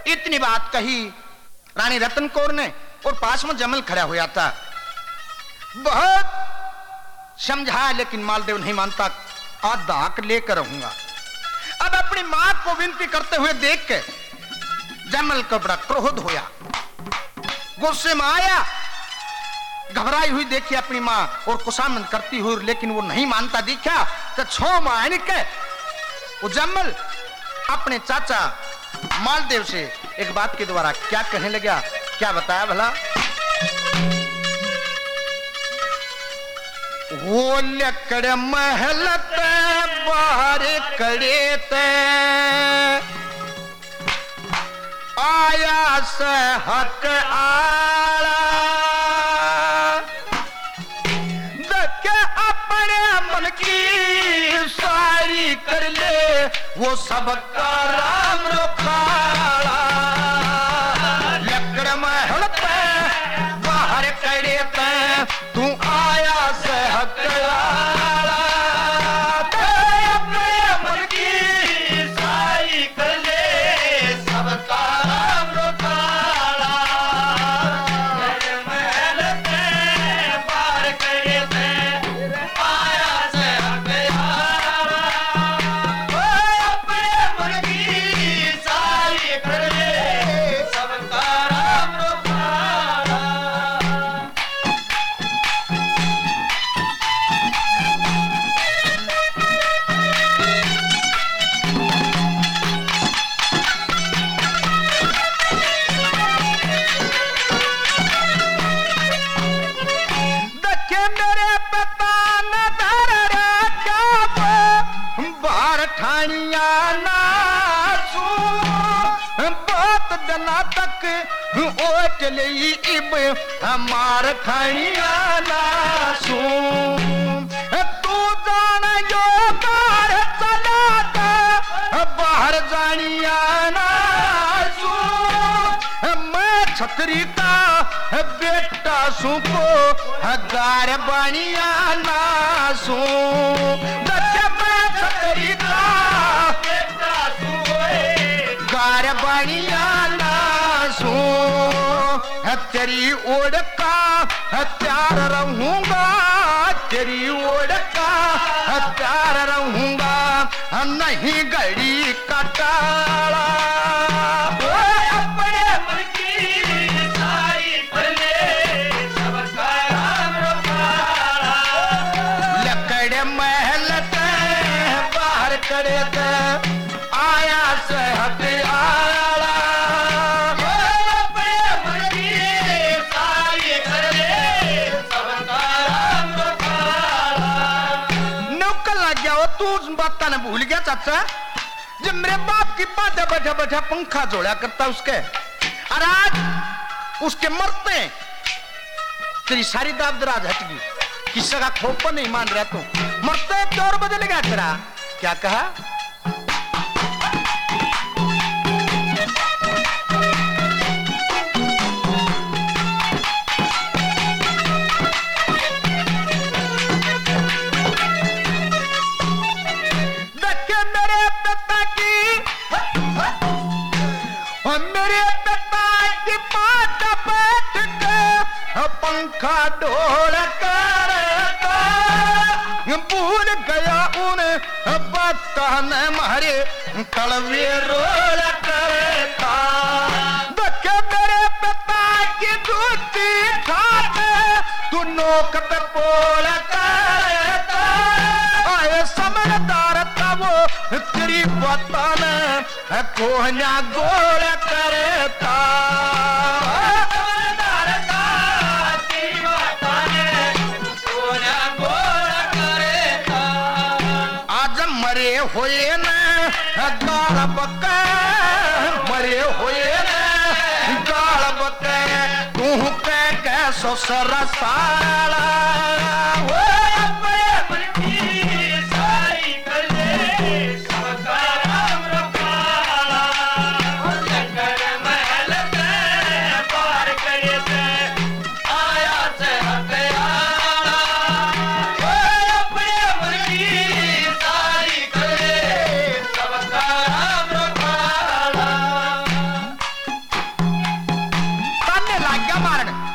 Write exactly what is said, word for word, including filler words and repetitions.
इतनी बात कही रानी रतन कौर ने, और पास में जमल खड़ा हुआ था। बहुत समझाया लेकिन मालदेव नहीं मानता। आज दाक लेकर रहूंगा। अब अपनी मां को विनती करते हुए देख के जमल को बड़ा क्रोध होया, गुस्से में आया, घबराई हुई देखी अपनी मां और कुशामन करती हुई, लेकिन वो नहीं मानता दिखा। तो छो मायन के वो जमल अपने चाचा मालदेव से एक बात के द्वारा क्या कहने लगा, क्या बताया भला। वो लकड़ महल ते बाहर कड़े ते आया से हक आला, देखे अपने मन की सारी कर ले वो सबका राम रोखाला। लकड़ महल पे बाहर कड़े पे तू आया से हक आला, अपने मन की सारी कर ले सबका राम रोखाला। लकड़ महल पे बाहर कड़े पे आया से हक आला, अपने मन की सारी कर ले सबका राम रोखाला। देखे मेरे पिता न धर क्या बार ठानिया नासू, बहुत दिना तक ओट ली इब हमार ठानिया नासू। तू जान जो बाहर चला था बाहर जानिया नासू, मैं छतरी का बेटा सुको हजार बनिया नासू। बच्चे मैं छतरी का बेटा सुको गार बनिया नासू। तेरी ओढ़ का प्यार रहूंगा, तेरी ओढ़ का प्यार रहूंगा, नहीं गड़ी कटाला। अपने मन की सारी कर ले सबका राम रोखाला। लकड़ महल ते बाहर करे ते आया से हक आला, अपने मन की सारी कर ले सबका राम रोखाला। नौकर लग गया वो, तू उस बात ने भूल गया चाचा, जब मेरे बाप की बात बैठा बैठा पंखा जोड़ा करता उसके, और आज उसके मरते तेरी सारी दाब दराज हट गई, किसी का खोपा नहीं मान रहा तू, मरते दौर बदल गया तेरा। क्या कहा? देखे मेरे पिता की, मेरे पिता की बात बैठ के पंखा ढोल करता, भूल गया उन्हें बताने मारे कड़वे रोल करता। देखे मेरे पिता की दूती खाते तू नोक पे पोल करता, आए समझदार था वो तेरी बताने कोहना गोल करता। समझदार था तेरी बताने कोहना गोल करता। आज मरे हुए न गाल बके, मरे हुए न गाल बके, तू कह के ससुर साला। अपने मन की सारी कर ले सबका राम रोखाला। लकड़ महल ते बाहर करे ते आया से हक आला, अपने मन की सारी कर ले सबका राम रोखाला। मारण